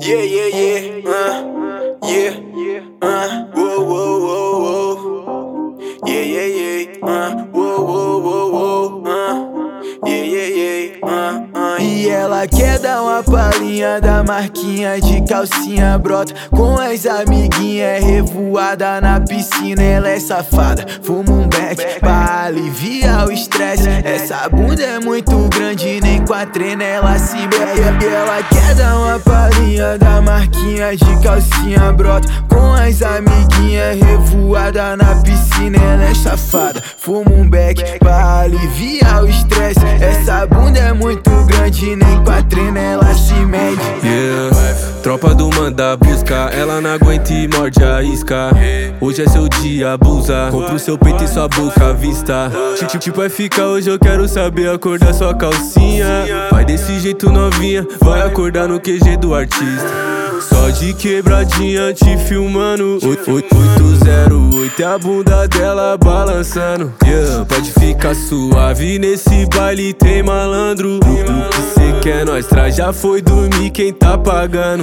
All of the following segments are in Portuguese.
Yeah, yeah, yeah, yeah, whoa, whoa, whoa, whoa. Yeah, yeah, yeah, whoa, whoa, whoa, whoa, yeah, yeah, yeah, E ela quer dar uma palhinha da marquinha de calcinha brota com as amiguinhas, revoada na piscina. Ela é safada, fuma um beck pra aliviar o estresse. Essa bunda é muito grande, nem com a treina ela se mete. E ela quer dar uma palhinha da marquinha de calcinha brota com as amiguinhas, revoada na piscina. Ela é safada, fuma um beck pra aliviar o estresse. Essa bunda é muito grande, nem com a treina ela se mede. Tropa do manda busca, ela não aguenta e morde a isca. Hoje é seu dia, abusa. Compra o seu peito e sua boca à vista. Tipo, vai ficar hoje, eu quero saber a cor da sua calcinha. Vai desse jeito novinha, vai acordar no QG do artista. Só de quebradinha te filmando 808 é a bunda dela balançando. Pode ficar suave, nesse baile tem malandro. O que cê quer, nós traz, já foi dormir quem tá pagando.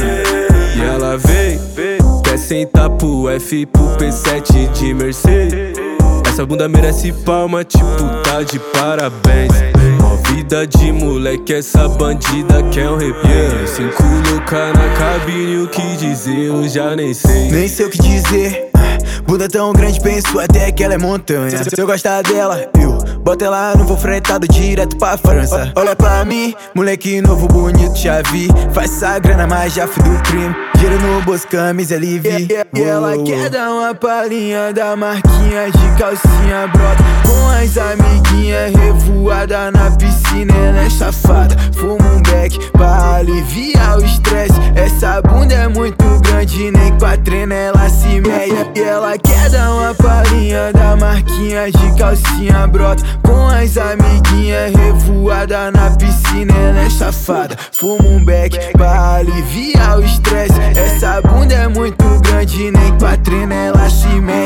E ela vem, quer sentar pro F, pro P7 de Mercedes. Essa bunda merece palma, tipo tá de parabéns. Mó vida de moleque, essa bandida quer um replay. 5 louca na cabine, o que dizer eu já nem sei. Nem sei o que dizer, bunda tão grande, penso até que ela é montanha. Se eu gostar dela, eu boto ela no voo fretado direto pra França. Olha pra mim, moleque novo, bonito, já vi. Faz essa grana, mas já fui do crime. Dinheiro no bolso, camisa, Levi. E ela quer dar uma palhinha da marquinha de calcinha brota com as amiguinhas, revoada na piscina. Ela é safada, fuma um beck pra aliviar o estresse. Essa bunda é muito grande, nem com a treina ela se mede. E ela quer dar uma palhinha da marquinha de calcinha brota com as amiguinhas, revoada na piscina. Ela é safada, fuma um beck pra aliviar o estresse. Essa bunda é muito grande, nem com a treina ela se mede.